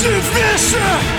вместе.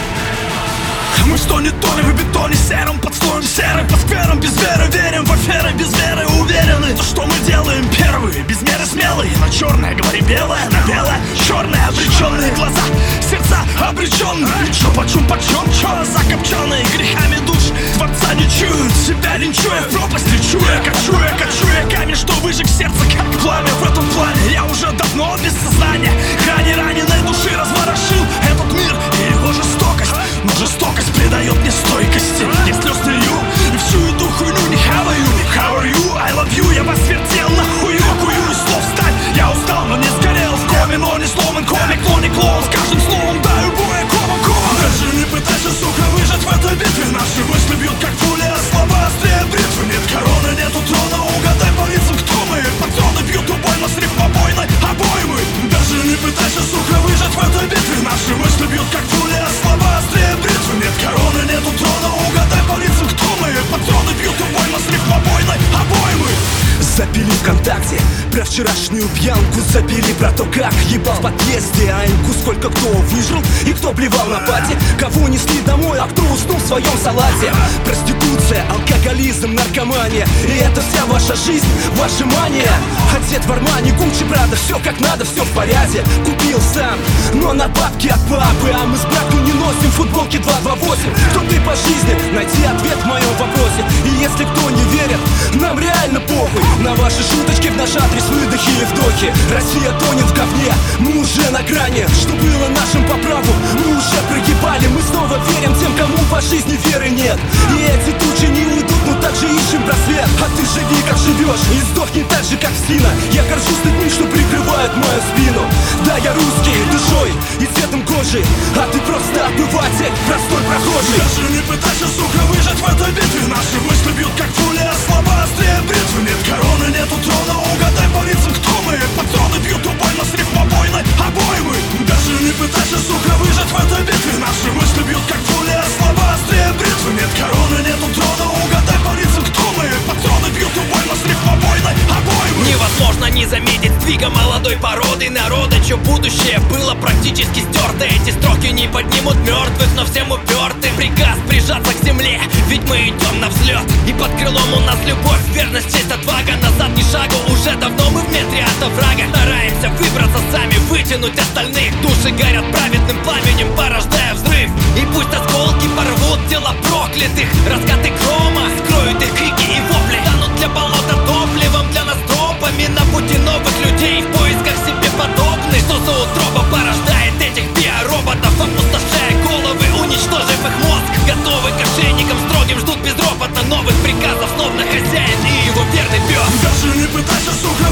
Мы что не тонем в бетоне сером, под слоем серы, по скверам без веры, верим в аферы без веры, уверены, то что мы делаем первые, без меры смелые. На черное говори белое, на белое черное, обреченные глаза, сердца обреченные. Чё почем, чё закопченные грехами душ, Творца не чуют, себя линчуя, в пропасть лечуя, кочуя камень, что выжег сердце, как пламя. В этом плане я уже давно без сознания, грани раненой души разворошил этот мир и его жестокость. Но жестокость придает мне стойкости. Я слез не лью и всю эту хуйню не хаваю. How are you? I love you. Я вас вертел нахую, кую из слов сталь. Я устал, но не сгорел в коме, но не сломан комик, но не клоун. С каждым словом даю боя комом. Даже не пытайся, сука, выжить в этой битве. Наши мысли бьют как пули, а слова острее бритвы. Нет короны, нету трона, угадай по лицам, кто мы. Патроны бьют убойно с рифмобойной обоймы. Даже не пытайся, сука, выжить в этой битве. Наши мысли бьют как пули, а слова острее бритвы. Нет короны, нету трона, угадай по лицам, кто мы. Патроны бьют убойно с рифмобойной обоймы. Запили ВКонтакте про вчерашнюю пьянку, запили про то, как ебал в подъезде Аньку. Сколько кто выжил и кто плевал на пати, кого несли домой, а кто уснул в своем салате. Проституция, алкоголизм, наркомания, и это вся ваша жизнь, ваша мания. Одет в Армани, Гуччи, Прада, все как надо, все в порядке. Купил сам, но на бабки от папы. А мы с братом не носим футболки 228. Кто ты по жизни? Найди ответ в моем вопросе. И если кто не верит, нам реально похуй на ваши шуточки, в наш адрес выдохи и вдохи. Россия тонет в говне, мы уже на грани. Что было нашим по праву, мы уже прогибали. Мы снова верим тем, кому по жизни веры нет. И эти тучи не уйдут, но также ищем просвет. А ты живи как живешь и сдохни так же, как Сина. Я горжусь людьми, что прикрывают мою спину. Да, я русский душой и цветом кожи, а ты просто обыватель, простой прохожий. Даже не пытайся, сука, выжить в этой битве. Наши мысли бьют как пули, а слова острее бритвы. Нет короны, нету трона, угадай по лицам, кто мы. Патроны бьют убойно с рифмобойной обоймы. Даже не пытайся, сука, выжить в этой битве. Наши мысли бьют как пули, а слова острее бритвы. Нет короны, нету трона, угадай по лицам, кто мы. Патроны бьют убойно с рифмобойной обоймы. Невозможно не заметить сдвига молодой породы народа, чье будущее было практически стерто. Эти строки не поднимут мертвых, но всем уперты приказ прижаться к земле, ведь мы идем на взлет. И под крылом у нас любовь, верность, честь, отвага. Назад ни шагу, уже давно мы в метре от оврага. Стараемся выбраться сами, вытянуть остальных. Души горят праведным пламенем, порождая взрыв. И пусть осколки порвут тела проклятых, раскаты грома скроют их крики и вопли. Станут для болота топливом, для нас тропами на пути новых людей в поисках себе подобных. Что за утроба порождает этих биороботов, опустошая головы, уничтожив их мозг. Готовы к ошейникам строгим, ждут безропотно новых приказов, словно хозяин и его верный пес. Даже не пытайся, сука,